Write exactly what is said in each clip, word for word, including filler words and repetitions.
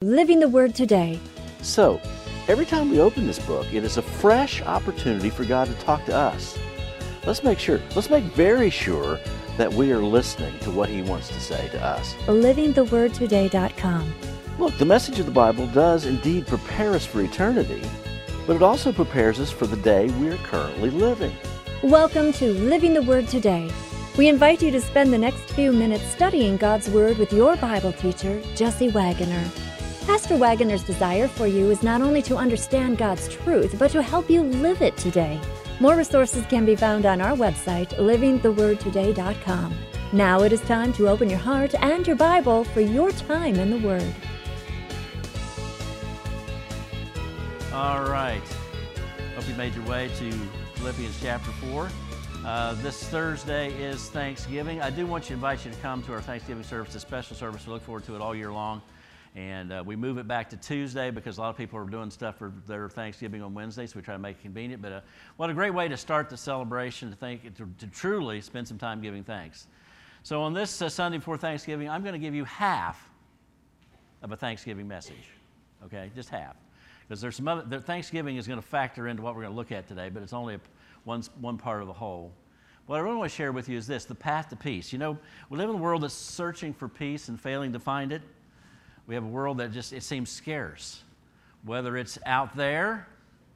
Living the Word Today. So, every time we open this book, it is a fresh opportunity for God to talk to us. Let's make sure, let's make very sure that we are listening to what He wants to say to us. living the word today dot com. Look, the message of the Bible does indeed prepare us for eternity, but it also prepares us for the day we are currently living. Welcome to Living the Word Today. We invite you to spend the next few minutes studying God's Word with your Bible teacher, Jesse Wagoner. Pastor Wagoner's desire for you is not only to understand God's truth, but to help you live it today. More resources can be found on our website, living the word today dot com. Now it is time to open your heart and your Bible for your time in the Word. All right. Hope you made your way to Philippians chapter four. Uh, this Thursday is Thanksgiving. I do want you to invite you to come to our Thanksgiving service, a special service. We look forward to it all year long. And uh, we move it back to Tuesday because a lot of people are doing stuff for their Thanksgiving on Wednesday, so we try to make it convenient. But uh, what a great way to start the celebration, to, think, to, to truly spend some time giving thanks. So on this uh, Sunday before Thanksgiving, I'm going to give you half of a Thanksgiving message, okay? Just half. Because there's some other, the Thanksgiving is going to factor into what we're going to look at today, but it's only a One, one part of the whole. What I really want to share with you is this, the path to peace. You know, we live in a world that's searching for peace and failing to find it. We have a world that just, it seems scarce, whether it's out there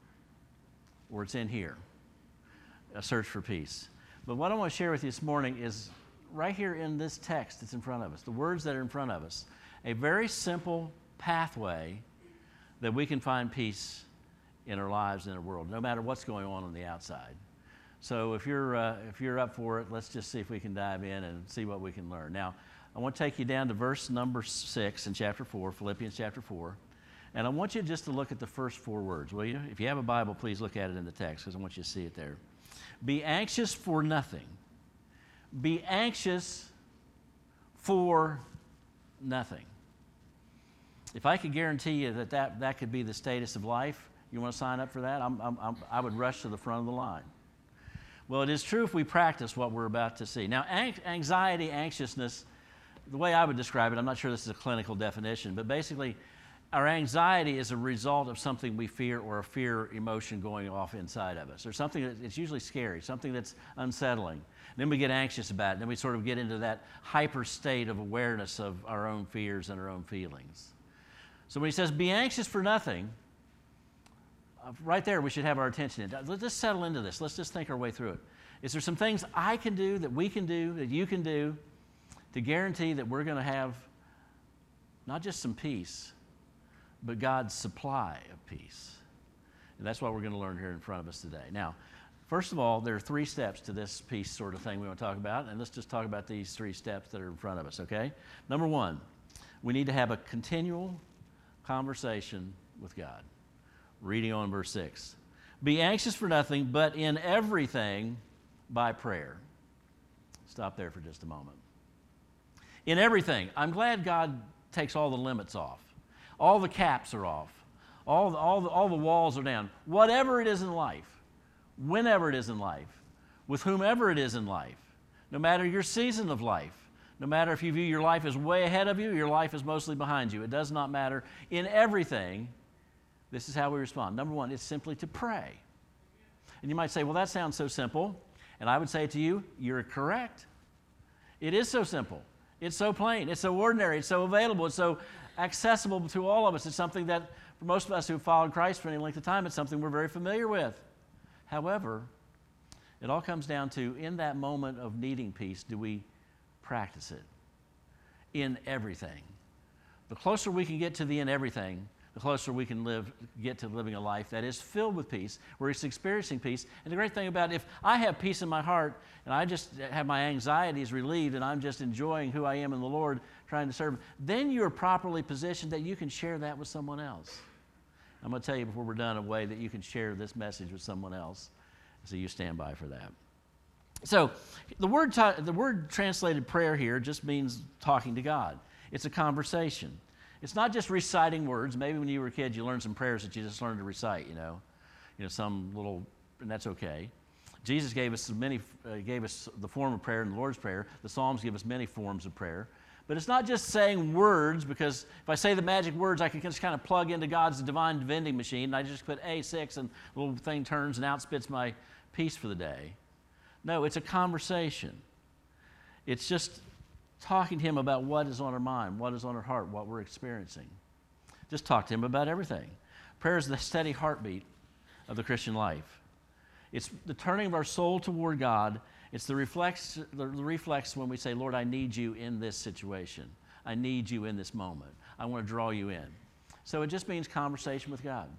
or it's in here, a search for peace. But what I want to share with you this morning is right here in this text that's in front of us, the words that are in front of us, a very simple pathway that we can find peace in our lives, in our world, no matter what's going on on the outside. So if you're uh, if you're up for it, let's just see if we can dive in and see what we can learn. Now, I want to take you down to verse number six in chapter four, Philippians chapter four, and I want you just to look at the first four words, will you? If you have a Bible, please look at it in the text because I want you to see it there. Be anxious for nothing. Be anxious for nothing. If I could guarantee you that that, that could be the status of life, you want to sign up for that? I'm, I'm, I'm, I would rush to the front of the line. Well, it is true if we practice what we're about to see. Now, anxiety, anxiousness, the way I would describe it, I'm not sure this is a clinical definition, but basically, our anxiety is a result of something we fear or a fear emotion going off inside of us, or something that it's usually scary, something that's unsettling. Then we get anxious about it. Then we sort of get into that hyper state of awareness of our own fears and our own feelings. So when he says, be anxious for nothing, right there, we should have our attention. Let's just settle into this. Let's just think our way through it. Is there some things I can do, that we can do, that you can do to guarantee that we're going to have not just some peace, but God's supply of peace? And that's what we're going to learn here in front of us today. Now, first of all, there are three steps to this peace sort of thing we want to talk about, and let's just talk about these three steps that are in front of us, okay? Number one, we need to have a continual conversation with God. Reading on verse six. Be anxious for nothing, but in everything by prayer. Stop there for just a moment. In everything. I'm glad God takes all the limits off. All the caps are off. All the, all the, all the walls are down. Whatever it is in life, whenever it is in life, with whomever it is in life, no matter your season of life, no matter if you view your life as way ahead of you, your life is mostly behind you. It does not matter. In everything, this is how we respond. Number one, it's simply to pray. And you might say, well, that sounds so simple. And I would say to you, you're correct. It is so simple. It's so plain. It's so ordinary. It's so available. It's so accessible to all of us. It's something that, for most of us who have followed Christ for any length of time, it's something we're very familiar with. However, it all comes down to, in that moment of needing peace, do we practice it? In everything. The closer we can get to the in everything, the closer we can live, get to living a life that is filled with peace, where it's experiencing peace. And the great thing about it, if I have peace in my heart and I just have my anxieties relieved and I'm just enjoying who I am in the Lord, trying to serve Him, then you're properly positioned that you can share that with someone else. I'm going to tell you before we're done a way that you can share this message with someone else. So you stand by for that. So the word, ta- the word translated prayer here just means talking to God. It's a conversation. It's not just reciting words. Maybe when you were a kid, you learned some prayers that you just learned to recite, you know, you know, some little, and that's okay. Jesus gave us many, uh, gave us the form of prayer in the Lord's Prayer. The Psalms give us many forms of prayer. But it's not just saying words, because if I say the magic words, I can just kind of plug into God's divine vending machine, and I just put A six, and the little thing turns and out spits my peace for the day. No, it's a conversation. It's just talking to him about what is on our mind, what is on our heart, what we're experiencing. Just talk to him about everything. Prayer is the steady heartbeat of the Christian life. It's the turning of our soul toward God. It's the reflex, the reflex when we say, Lord, I need you in this situation. I need you in this moment. I want to draw you in. So it just means conversation with God.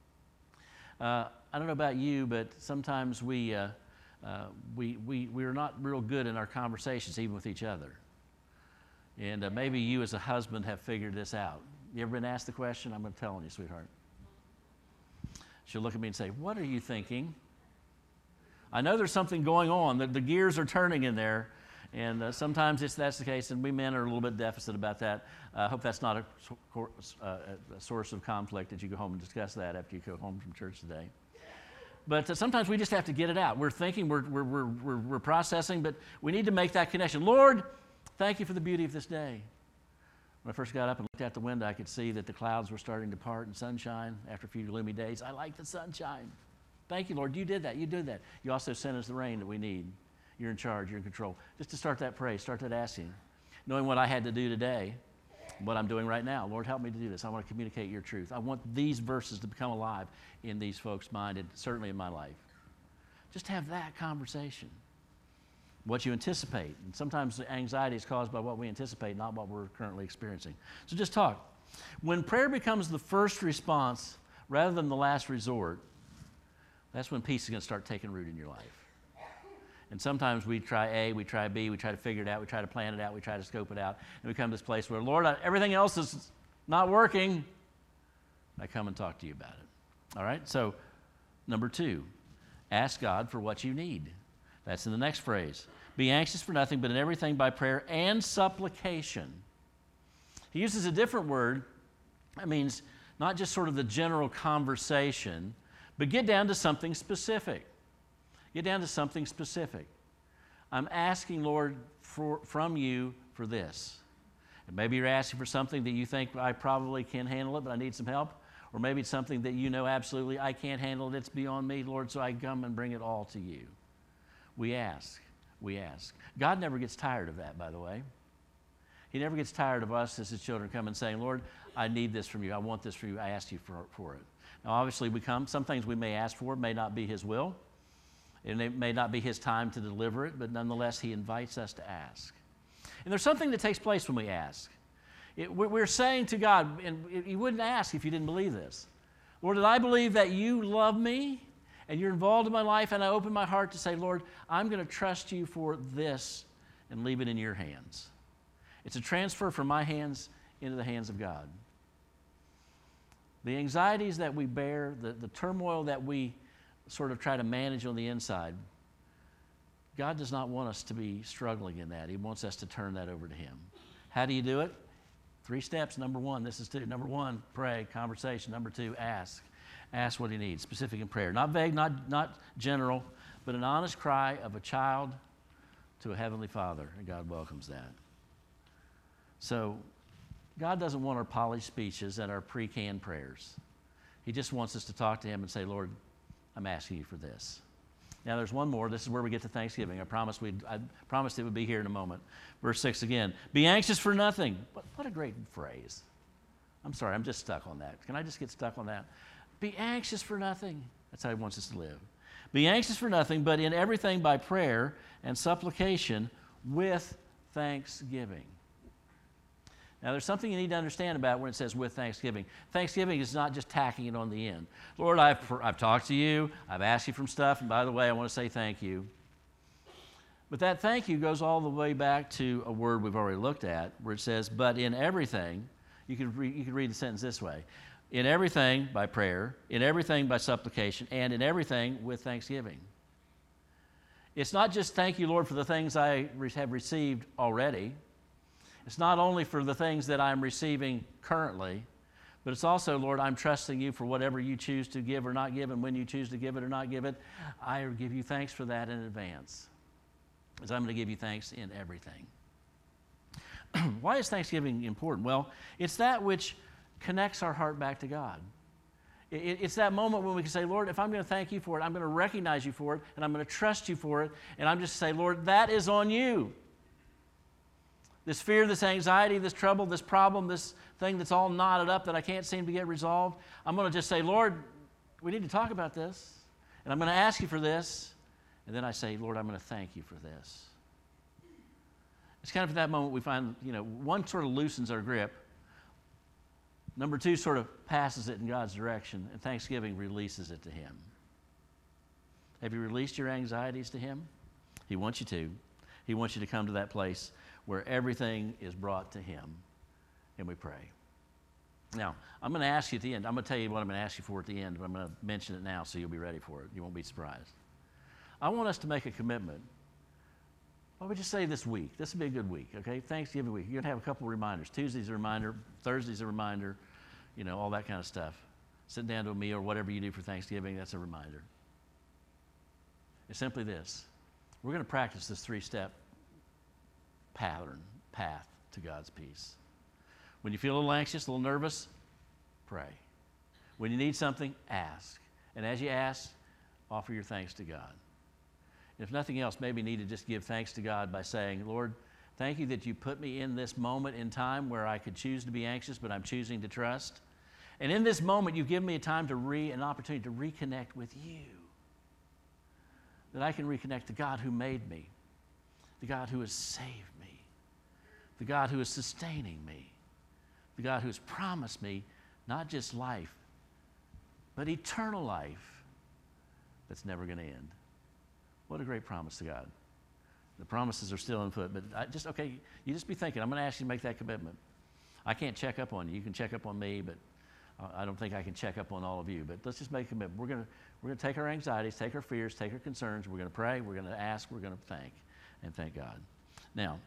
Uh, I don't know about you, but sometimes we, uh, uh, we, we, we are not real good in our conversations, even with each other. And uh, maybe you as a husband have figured this out. You ever been asked the question? I'm going to tell on you, sweetheart. She'll look at me and say, what are you thinking? I know there's something going on. The, the gears are turning in there, and uh, sometimes it's, that's the case, and we men are a little bit deficit about that. I uh, hope that's not a, uh, a source of conflict that you go home and discuss that after you go home from church today. But uh, sometimes we just have to get it out. We're thinking, we're, we're, we're, we're, we're processing, but we need to make that connection. Lord, thank you for the beauty of this day. When I first got up and looked out the window, I could see that the clouds were starting to part and sunshine after a few gloomy days. I like the sunshine. Thank you, Lord. You did that. You did that. You also sent us the rain that we need. You're in charge. You're in control. Just to start that praise, start that asking. Knowing what I had to do today, what I'm doing right now. Lord, help me to do this. I want to communicate your truth. I want these verses to become alive in these folks' mind and certainly in my life. Just have that conversation. What you anticipate. And sometimes the anxiety is caused by what we anticipate, not what we're currently experiencing. So just talk. When prayer becomes the first response rather than the last resort, that's when peace is going to start taking root in your life. And sometimes we try A, we try B, we try to figure it out, we try to plan it out, we try to scope it out, and we come to this place where, Lord, I, everything else is not working. I come and talk to you about it. All right? So, number two, ask God for what you need. That's in the next phrase. Be anxious for nothing, but in everything by prayer and supplication. He uses a different word. That means not just sort of the general conversation, but get down to something specific. Get down to something specific. I'm asking, Lord, for, from you for this. And maybe you're asking for something that you think I probably can handle it, but I need some help. Or maybe it's something that you know absolutely I can't handle it. It's beyond me, Lord, so I come and bring it all to you. We ask. We ask. God never gets tired of that, by the way. He never gets tired of us as his children coming and saying, Lord, I need this from you. I want this from you. I ask you for, for it. Now, obviously, we come. Some things we may ask for may not be his will, and it may not be his time to deliver it, but nonetheless, he invites us to ask. And there's something that takes place when we ask. It, we're saying to God, and you wouldn't ask if you didn't believe this. Lord, did I believe that you love me and you're involved in my life, and I open my heart to say, Lord, I'm going to trust you for this and leave it in your hands. It's a transfer from my hands into the hands of God. The anxieties that we bear, the, the turmoil that we sort of try to manage on the inside, God does not want us to be struggling in that. He wants us to turn that over to him. How do you do it? Three steps. Number one, this is two. Number one, pray, conversation. Number two, ask. Ask what he needs, specific in prayer. Not vague, not, not general, but an honest cry of a child to a heavenly Father, and God welcomes that. So, God doesn't want our polished speeches and our pre-canned prayers. He just wants us to talk to him and say, Lord, I'm asking you for this. Now, there's one more. This is where we get to Thanksgiving. I promised, we'd, I promised it would be here in a moment. Verse six again. Be anxious for nothing. What, what a great phrase. I'm sorry, I'm just stuck on that. Can I just get stuck on that? Be anxious for nothing. That's how he wants us to live. Be anxious for nothing, but in everything by prayer and supplication with thanksgiving. Now, there's something you need to understand about when it says with thanksgiving. Thanksgiving is not just tacking it on the end. Lord, I've, I've talked to you. I've asked you for stuff. And by the way, I want to say thank you. But that thank you goes all the way back to a word we've already looked at where it says, but in everything, you could, re, you could read the sentence this way. In everything by prayer, in everything by supplication, and in everything with thanksgiving. It's not just thank you, Lord, for the things I have received already. It's not only for the things that I'm receiving currently, but it's also, Lord, I'm trusting you for whatever you choose to give or not give, and when you choose to give it or not give it, I give you thanks for that in advance, as I'm going to give you thanks in everything. Why is Thanksgiving important? Well, it's that which connects our heart back to God. It, it's that moment when we can say, Lord, if I'm going to thank you for it, I'm going to recognize you for it, and I'm going to trust you for it, and I'm just say, Lord, that is on you. This fear, this anxiety, this trouble, this problem, this thing that's all knotted up that I can't seem to get resolved, I'm going to just say, Lord, we need to talk about this, and I'm going to ask you for this, and then I say, Lord, I'm going to thank you for this. It's kind of at that moment we find, you know, one sort of loosens our grip. Number two sort of passes it in God's direction, and Thanksgiving releases it to Him. Have you released your anxieties to Him? He wants you to. He wants you to come to that place where everything is brought to Him, and we pray. Now, I'm going to ask you at the end. I'm going to tell you what I'm going to ask you for at the end, but I'm going to mention it now so you'll be ready for it. You won't be surprised. I want us to make a commitment. Why don't we just say this week? This will be a good week, okay? Thanksgiving week. You're going to have a couple of reminders. Tuesday's a reminder. Thursday's a reminder. You know, all that kind of stuff. Sitting down to a meal or whatever you do for Thanksgiving, that's a reminder. It's simply this. We're going to practice this three-step pattern, path to God's peace. When you feel a little anxious, a little nervous, pray. When you need something, ask. And as you ask, offer your thanks to God. If nothing else, maybe you need to just give thanks to God by saying, Lord, thank you that you put me in this moment in time where I could choose to be anxious, but I'm choosing to trust. And in this moment, you've given me a time to re, an opportunity to reconnect with you. That I can reconnect to God who made me, the God who has saved me, the God who is sustaining me, the God who has promised me not just life, but eternal life that's never going to end. What a great promise to God. The promises are still in foot, but I just, okay, you just be thinking, I'm going to ask you to make that commitment. I can't check up on you. You can check up on me, but I don't think I can check up on all of you. But let's just make a commitment. We're going to, we're going to take our anxieties, take our fears, take our concerns. We're going to pray. We're going to ask. We're going to thank and thank God. Now,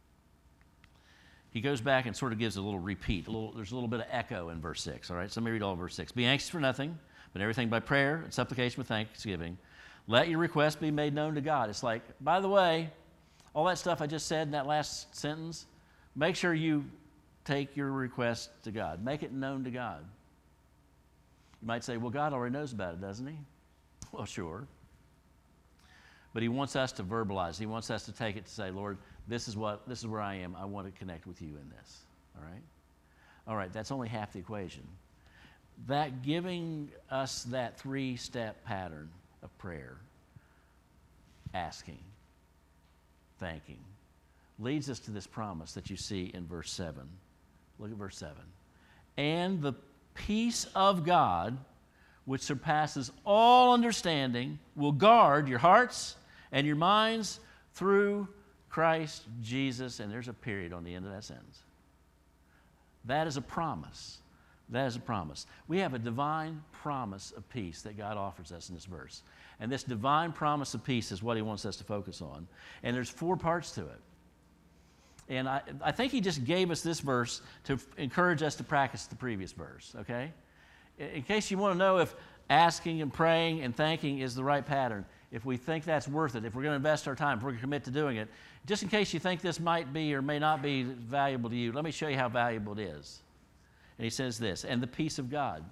he goes back and sort of gives a little repeat. A little, there's a little bit of echo in verse six, all right? So let me read all of verse six. Be anxious for nothing, but everything by prayer and supplication with thanksgiving. Let your requests be made known to God. It's like, by the way, all that stuff I just said in that last sentence, make sure you take your request to God. Make it known to God. You might say, well, God already knows about it, doesn't He? Well, sure. But He wants us to verbalize. He wants us to take it to say, Lord, this is what, this is where I am. I want to connect with you in this. All right? All right, that's only half the equation. That giving us that three-step pattern of prayer, asking, thanking, leads us to this promise that you see in verse seven. Look at verse seven. And the peace of God, which surpasses all understanding, will guard your hearts and your minds through Christ Jesus. And there's a period on the end of that sentence. That is a promise. That is a promise. We have a divine promise of peace that God offers us in this verse. And this divine promise of peace is what He wants us to focus on. And there's four parts to it. And I, I think He just gave us this verse to f- encourage us to practice the previous verse, okay? In, in case you want to know if asking and praying and thanking is the right pattern, if we think that's worth it, if we're going to invest our time, if we're going to commit to doing it, just in case you think this might be or may not be valuable to you, let me show you how valuable it is. And he says this, and the peace of God.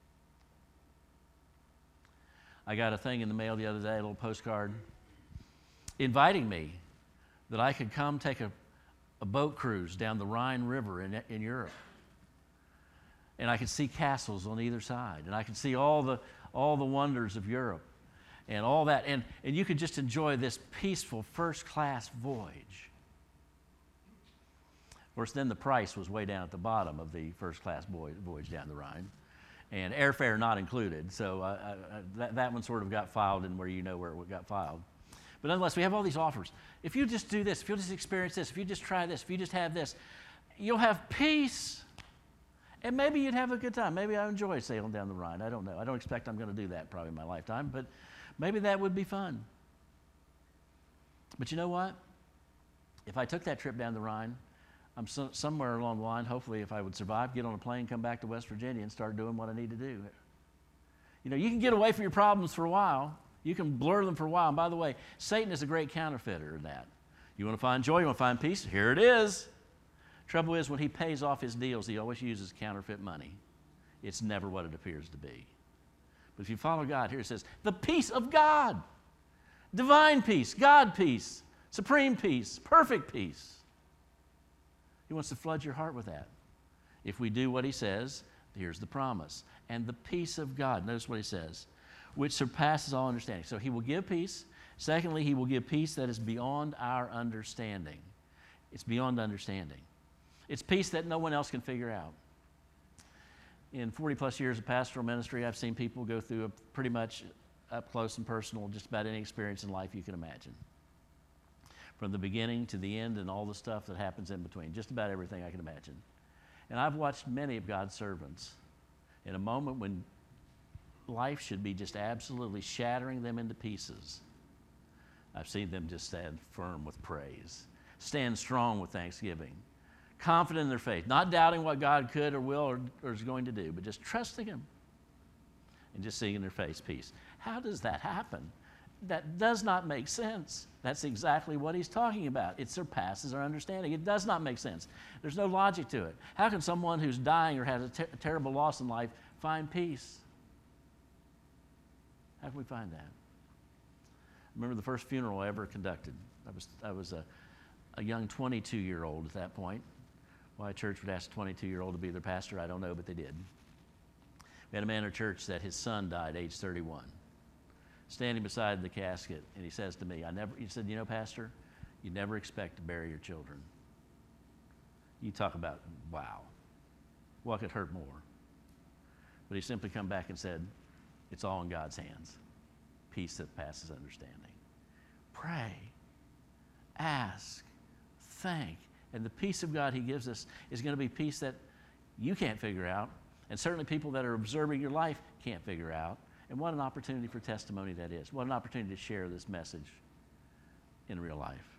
I got a thing in the mail the other day, a little postcard, inviting me that I could come take a, a boat cruise down the Rhine River in, in Europe. And I could see castles on either side. And I could see all the, all the wonders of Europe and all that. And, and you could just enjoy this peaceful first-class voyage. Of course, then the price was way down at the bottom of the first-class voyage down the Rhine, and airfare not included. So uh, uh, that, that one sort of got filed in where you know where it got filed. But nonetheless, we have all these offers. If you just do this, if you'll just experience this, if you just try this, if you just have this, you'll have peace, and maybe you'd have a good time. Maybe I enjoy sailing down the Rhine. I don't know. I don't expect I'm going to do that probably in my lifetime, but maybe that would be fun. But you know what? If I took that trip down the Rhine, I'm so, somewhere along the line, hopefully if I would survive, get on a plane, come back to West Virginia and start doing what I need to do. You know, you can get away from your problems for a while. You can blur them for a while. And by the way, Satan is a great counterfeiter in that. You want to find joy, you want to find peace? Here it is. Trouble is, when he pays off his deals, he always uses counterfeit money. It's never what it appears to be. But if you follow God, here it says, the peace of God, divine peace, God peace, supreme peace, perfect peace. He wants to flood your heart with that. If we do what he says, here's the promise. And the peace of God, notice what he says, which surpasses all understanding. So he will give peace. Secondly, he will give peace that is beyond our understanding. It's beyond understanding. It's peace that no one else can figure out. In forty plus years of pastoral ministry, I've seen people go through a pretty much up close and personal, just about any experience in life you can imagine. From the beginning to the end and all the stuff that happens in between, just about everything I can imagine. And I've watched many of God's servants in a moment when life should be just absolutely shattering them into pieces. I've seen them just stand firm with praise, stand strong with thanksgiving, confident in their faith, not doubting what God could or will or, or is going to do, but just trusting him and just seeing in their face peace. How does that happen? That does not make sense. That's exactly what he's talking about. It surpasses our understanding. It does not make sense. There's no logic to it. How can someone who's dying or has a, ter- a terrible loss in life find peace? How can we find that? I remember the first funeral I ever conducted. I was, I was a, a young twenty-two-year-old at that point. Why a church would ask a twenty-two-year-old to be their pastor, I don't know, but they did. We had a man in our church that his son died age thirty-one. Standing beside the casket, and he says to me, I never, he said, you know, Pastor, you never expect to bury your children. You talk about, wow, what could hurt more? But he simply come back and said, it's all in God's hands. Peace that passes understanding. Pray, ask, thank, and the peace of God he gives us is going to be peace that you can't figure out, and certainly people that are observing your life can't figure out. And what an opportunity for testimony that is. What an opportunity to share this message in real life.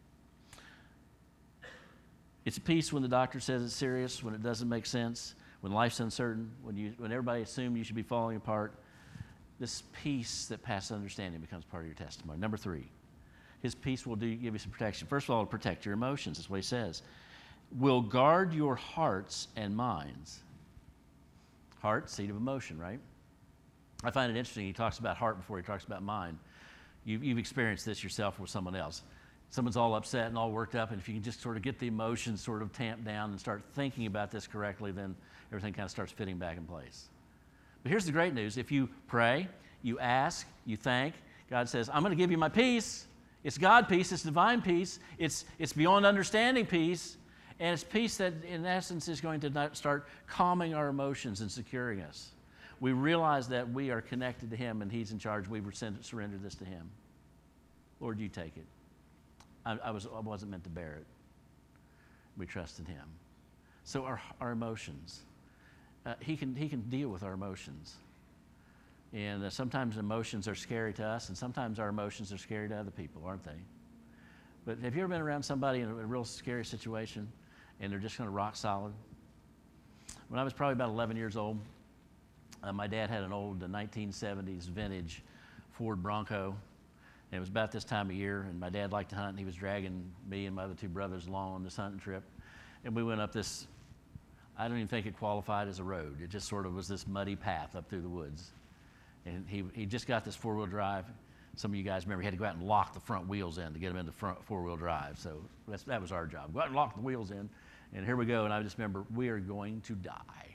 It's a peace when the doctor says it's serious, when it doesn't make sense, when life's uncertain, when, you, when everybody assumed you should be falling apart. This peace that passes understanding becomes part of your testimony. Number three, his peace will do, give you some protection. First of all, it'll protect your emotions. That's what he says. Will guard your hearts and minds. Heart, seat of emotion, right? I find it interesting. He talks about heart before he talks about mind. You've, you've experienced this yourself with someone else. Someone's all upset and all worked up, and if you can just sort of get the emotions sort of tamped down and start thinking about this correctly, then everything kind of starts fitting back in place. But here's the great news. If you pray, you ask, you thank, God says, I'm going to give you my peace. It's God peace. It's divine peace. It's, it's beyond understanding peace. And it's peace that, in essence, is going to start calming our emotions and securing us. We realize that we are connected to him and he's in charge. We surrender this to him. Lord, you take it. I, I, was, I wasn't meant to bear it. We trust in him. So our, our emotions, uh, he, can, he can deal with our emotions. And uh, sometimes emotions are scary to us, and sometimes our emotions are scary to other people, aren't they? But have you ever been around somebody in a, a real scary situation and they're just kind of rock solid? When I was probably about eleven years old, Uh, my dad had an old uh, nineteen seventies vintage Ford Bronco, and it was about this time of year, and my dad liked to hunt, and he was dragging me and my other two brothers along on this hunting trip, and we went up this, I don't even think it qualified as a road. It just sort of was this muddy path up through the woods, and he, he just got this four-wheel drive. Some of you guys remember he had to go out and lock the front wheels in to get them into front four-wheel drive, so that's, that was our job. Go out and lock the wheels in, and here we go, and I just remember, we are going to die.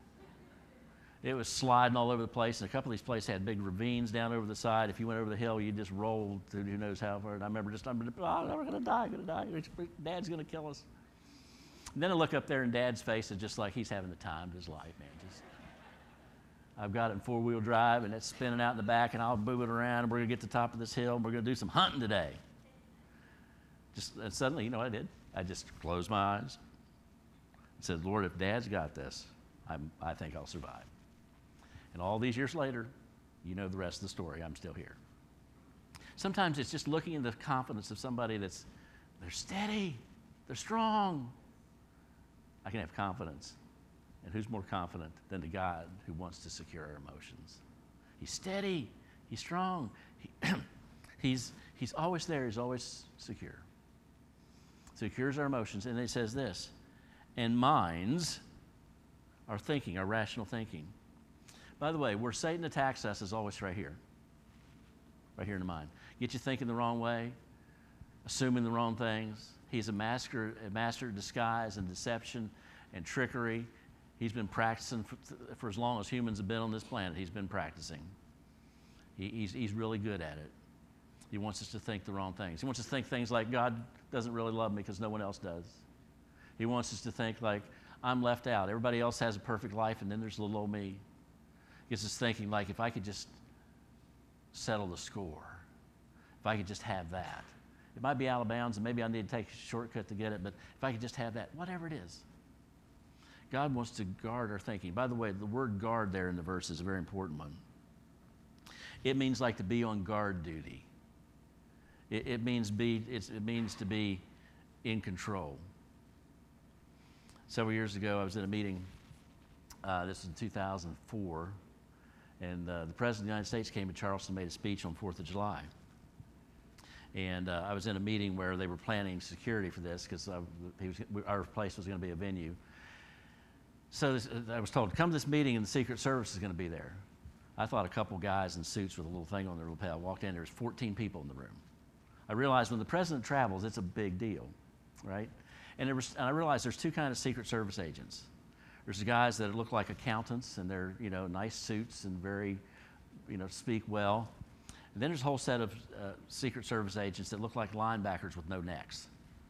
It was sliding all over the place, and a couple of these places had big ravines down over the side. If you went over the hill, you just rolled through who knows how far. And I remember just, I'm oh, we're going to die, going to die. Dad's going to kill us. And then I look up there, and Dad's face is just like he's having the time of his life, man. Just, I've got it in four-wheel drive, and it's spinning out in the back, and I'll move it around, and we're going to get to the top of this hill, and we're going to do some hunting today. Just and suddenly, you know what I did? I just closed my eyes and said, Lord, if Dad's got this, I'm, I think I'll survive. And all these years later, you know the rest of the story. I'm still here. Sometimes it's just looking in the confidence of somebody that's, they're steady, they're strong. I can have confidence. And who's more confident than the God who wants to secure our emotions? He's steady, he's strong, he, he's, he's always there, he's always secure. Secures our emotions. And he says this, and minds our thinking, our rational thinking. By the way, where Satan attacks us is always right here. Right here in the mind. Get you thinking the wrong way, assuming the wrong things. He's a master, a master of disguise and deception and trickery. He's been practicing for, for as long as humans have been on this planet. He's been practicing. He, he's, he's really good at it. He wants us to think the wrong things. He wants us to think things like, God doesn't really love me because no one else does. He wants us to think like, I'm left out. Everybody else has a perfect life, and then there's little old me. He gets us thinking like, if I could just settle the score, if I could just have that. It might be out of bounds, and maybe I need to take a shortcut to get it, but if I could just have that, whatever it is. God wants to guard our thinking. By the way, the word guard there in the verse is a very important one. It means like to be on guard duty. It, it means be. It's, it means to be in control. Several years ago, I was in a meeting. Uh, this was in two thousand four, and uh, the President of the United States came to Charleston and made a speech on fourth of July. And uh, I was in a meeting where they were planning security for this because uh, our place was going to be a venue. So this, I was told, come to this meeting and the Secret Service is going to be there. I thought a couple guys in suits with a little thing on their lapel. Walked in, there was fourteen people in the room. I realized when the president travels, it's a big deal, right? And, there was, and I realized there's two kinds of Secret Service agents. There's the guys that look like accountants and they're, you know, nice suits and very, you know, speak well. And then there's a whole set of uh, Secret Service agents that look like linebackers with no necks.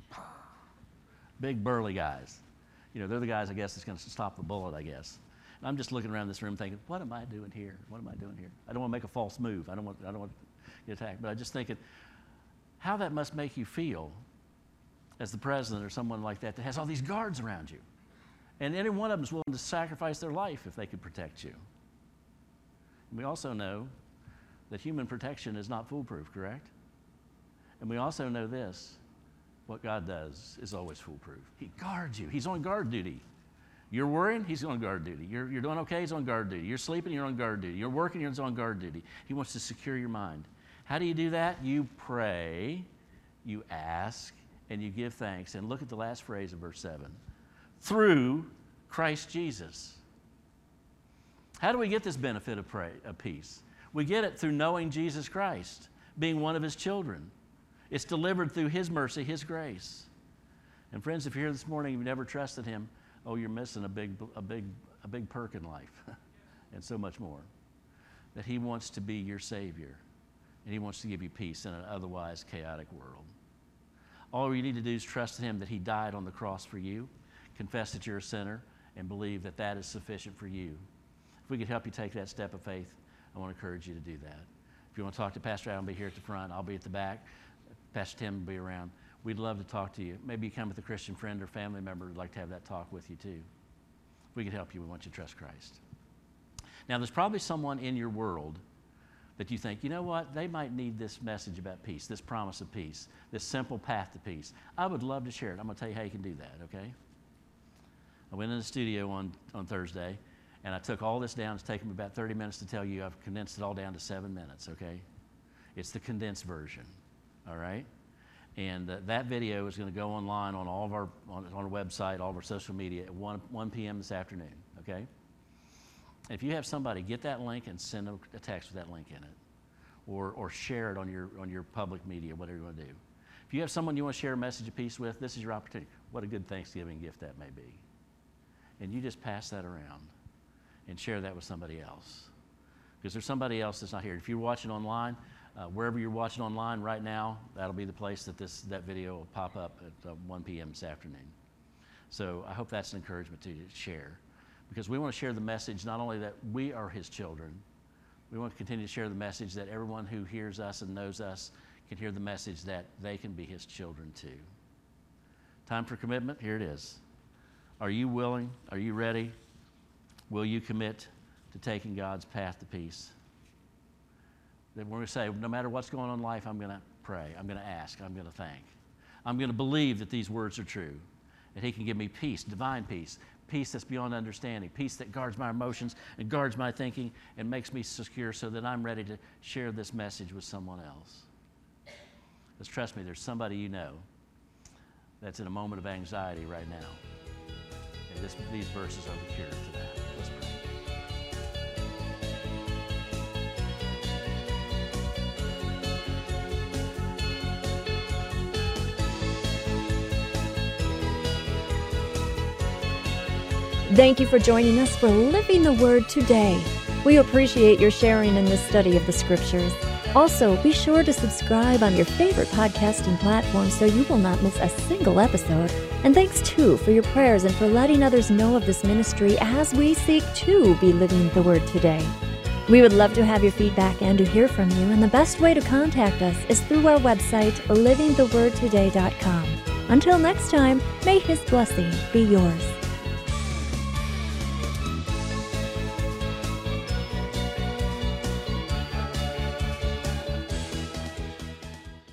Big burly guys. You know, they're the guys, I guess, that's going to stop the bullet, I guess. And I'm just looking around this room thinking, what am I doing here? What am I doing here? I don't want to make a false move. I don't want, I don't want to get attacked. But I just thinking, how that must make you feel as the president or someone like that that has all these guards around you. And any one of them is willing to sacrifice their life if they could protect you. And we also know that human protection is not foolproof, correct? And we also know this, what God does is always foolproof. He guards you. He's on guard duty. You're worrying, he's on guard duty. You're, you're doing okay, he's on guard duty. You're sleeping, you're on guard duty. You're working, you're on guard duty. He wants to secure your mind. How do you do that? You pray, you ask, and you give thanks. And look at the last phrase of verse seven. Through Christ Jesus. How do we get this benefit of, pray, of peace? We get it through knowing Jesus Christ, being one of his children. It's delivered through his mercy, his grace. And friends, if you're here this morning and you've never trusted him, oh, you're missing a big, a big, a big perk in life and so much more. That he wants to be your Savior, and he wants to give you peace in an otherwise chaotic world. All you need to do is trust in him that he died on the cross for you, confess that you're a sinner, and believe that that is sufficient for you. If we could help you take that step of faith, I want to encourage you to do that. If you want to talk to Pastor Adam, I'll be here at the front. I'll be at the back. Pastor Tim will be around. We'd love to talk to you. Maybe you come with a Christian friend or family member who'd like to have that talk with you too. If we could help you, we want you to trust Christ. Now, there's probably someone in your world that you think, you know what, they might need this message about peace, this promise of peace, this simple path to peace. I would love to share it. I'm going to tell you how you can do that, okay? I went in the studio on, on Thursday, and I took all this down. It's taken me about thirty minutes to tell you. I've condensed it all down to seven minutes, okay? It's the condensed version, all right? And uh, that video is going to go online on all of our, on, on our website, all of our social media at one p.m. this afternoon, okay? If you have somebody, get that link and send them a text with that link in it. Or, or share it on your, on your public media, whatever you want to do. If you have someone you want to share a message of peace with, this is your opportunity. What a good Thanksgiving gift that may be. And you just pass that around and share that with somebody else. Because there's somebody else that's not here. If you're watching online, uh, wherever you're watching online right now, that'll be the place that this, that video will pop up at uh, one p.m. this afternoon. So I hope that's an encouragement to you to share. Because we want to share the message not only that we are his children, we want to continue to share the message that everyone who hears us and knows us can hear the message that they can be his children too. Time for commitment, here it is. Are you willing? Are you ready? Will you commit to taking God's path to peace? Then we're going to say, no matter what's going on in life, I'm going to pray, I'm going to ask, I'm going to thank. I'm going to believe that these words are true, that he can give me peace, divine peace, peace that's beyond understanding, peace that guards my emotions and guards my thinking and makes me secure so that I'm ready to share this message with someone else. Because trust me, there's somebody you know that's in a moment of anxiety right now. And this, these verses are the cure to that. Let's pray. Thank you for joining us for Living the Word today. We appreciate your sharing in this study of the Scriptures. Also, be sure to subscribe on your favorite podcasting platform so you will not miss a single episode. And thanks, too, for your prayers and for letting others know of this ministry as we seek to be living the Word today. We would love to have your feedback and to hear from you, and the best way to contact us is through our website, living the word today dot com. Until next time, may His blessing be yours.